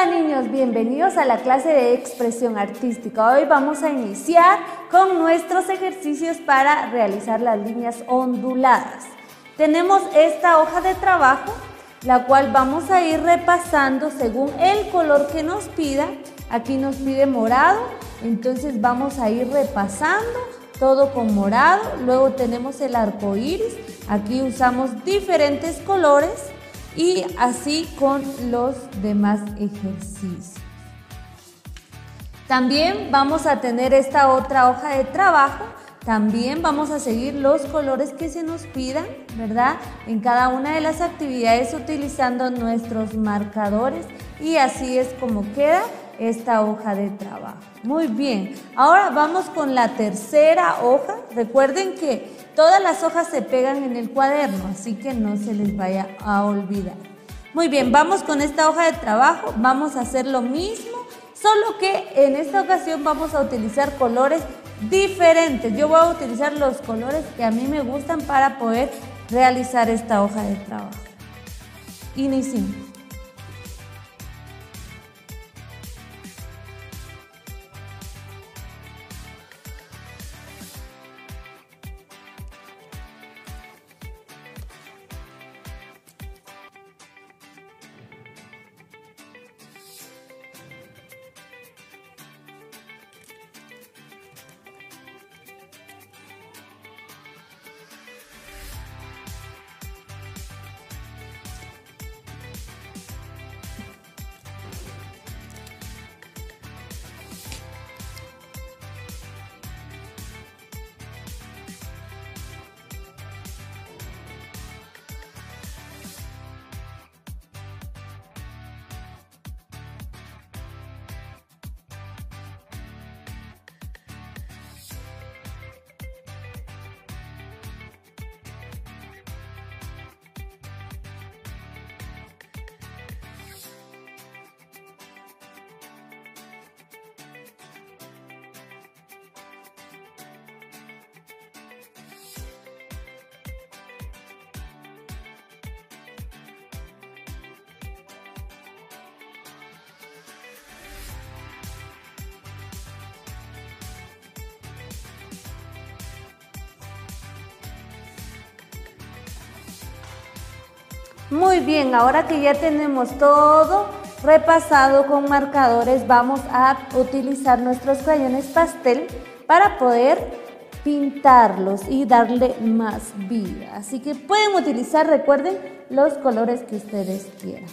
Hola niños, bienvenidos a la clase de expresión artística. Hoy vamos a iniciar con nuestros ejercicios para realizar las líneas onduladas. Tenemos esta hoja de trabajo, la cual vamos a ir repasando según el color que nos pida. Aquí nos pide morado, entonces vamos a ir repasando todo con morado. Luego tenemos el arco iris, aquí usamos diferentes colores. Y así con los demás ejercicios. También vamos a tener esta otra hoja de trabajo. También vamos a seguir los colores que se nos pidan, ¿verdad? En cada una de las actividades utilizando nuestros marcadores. Y así es como queda esta hoja de trabajo. Muy bien. Ahora vamos con la tercera hoja. Recuerden que todas las hojas se pegan en el cuaderno, así que no se les vaya a olvidar. Muy bien, vamos con esta hoja de trabajo. Vamos a hacer lo mismo, solo que en esta ocasión vamos a utilizar colores diferentes. Yo voy a utilizar los colores que a mí me gustan para poder realizar esta hoja de trabajo. Iniciemos. Muy bien, ahora que ya tenemos todo repasado con marcadores, vamos a utilizar nuestros crayones pastel para poder pintarlos y darle más vida. Así que pueden utilizar, recuerden, los colores que ustedes quieran.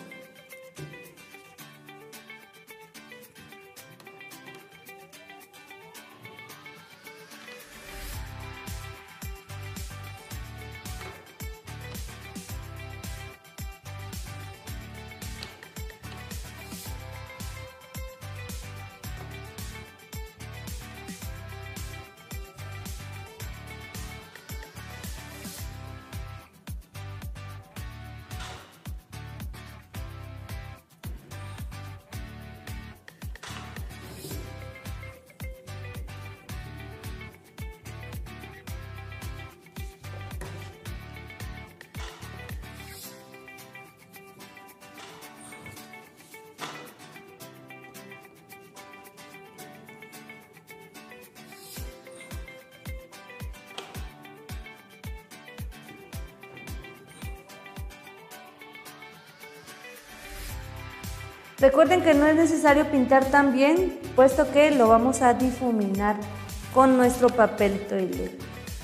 Recuerden que no es necesario pintar tan bien, puesto que lo vamos a difuminar con nuestro papel toilet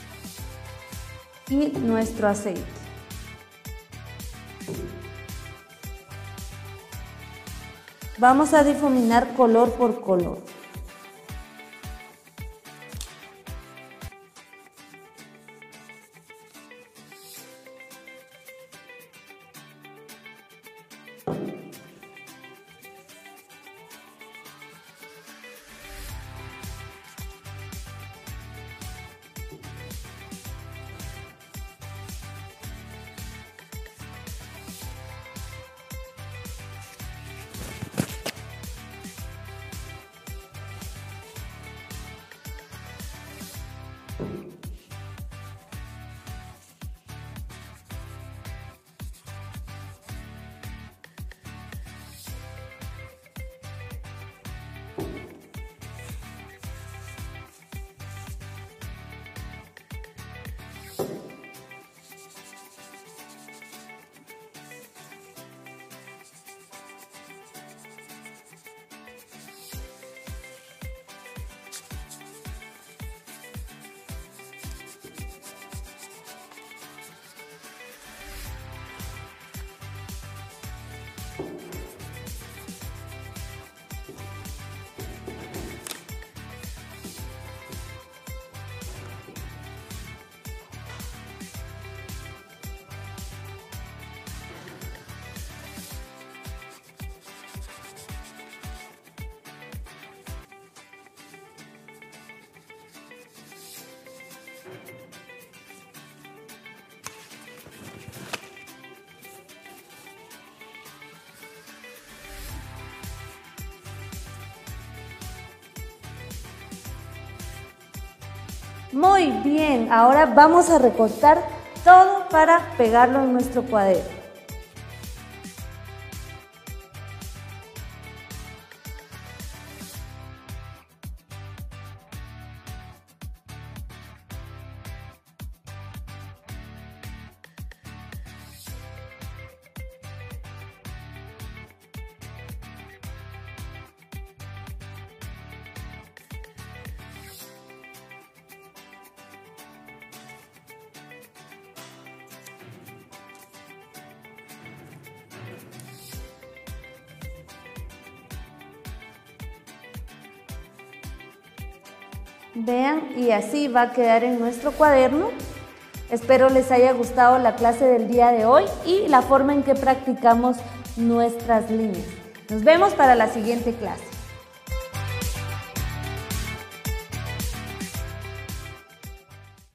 y nuestro aceite. Vamos a difuminar color por color. Muy bien, ahora vamos a recortar todo para pegarlo en nuestro cuaderno. Vean, y así va a quedar en nuestro cuaderno. Espero les haya gustado la clase del día de hoy y la forma en que practicamos nuestras líneas. Nos vemos para la siguiente clase.